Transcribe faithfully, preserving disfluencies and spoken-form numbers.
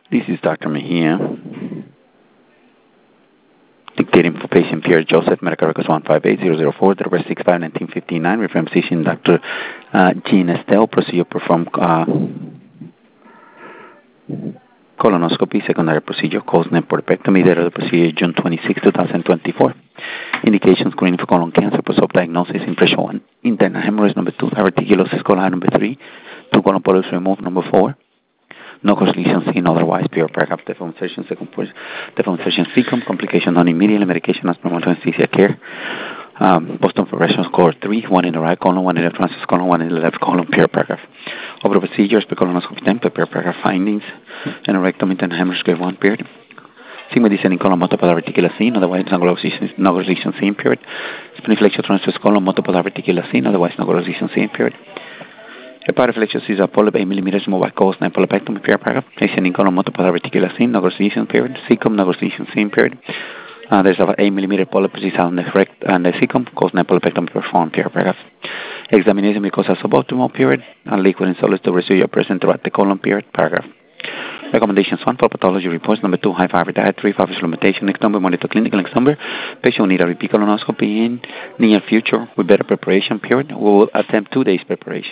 This is Doctor Mejia, dictating for patient Pierre Joseph, medical records one five eight zero zero four, the number six five nineteen fifty nine, referring physician Doctor Uh, Jean Estelle, procedure performed uh, colonoscopy, secondary procedure, cause nephropectomy, date of the procedure June twenty-sixth, twenty twenty-four. Indications screening for colon cancer, post-op diagnosis, impression one, internal hemorrhage, number two, diverticulosis coli, number three, two colon polyps removed, number four. No cause lesions seen otherwise, pure paragraph, demonstration, second portion, demonstration, secum, complication non immediately, medication as promoted anesthesia care. Um, Boston progression score three, one in the right colon, one in the transverse colon, one in the left colon, pure paragraph. Over procedures, per colonoscopy template, pure paragraph findings, and rectum internal hemorrhage grade one period. Sigma descending colon, multiple reticular scene, otherwise no cause lesion seen period. Spiniflexia transverse colon, multiple reticular scene, otherwise no cause lesion seen period. Hepatoflexia is a polyp eight millimeters removed by cause nine polypectomy, pure paragraph. Ascending colon, multiple reticular scene, no cause lesion period. Cecum, no cause lesion seen period. Uh, there's about eight millimeter polyp on the rect and the cecum, cause nine polypectomy performed, pure paragraph. Examination because of suboptimal period, and liquid and solid to residual present throughout the colon period, paragraph. Recommendations: one, for pathology reports. Number two, high fiber diet. Three, fiber supplementation. Next number, monitor clinical. Next number, patient will need a repeat colonoscopy in near future with better preparation period. We will attempt two days preparation.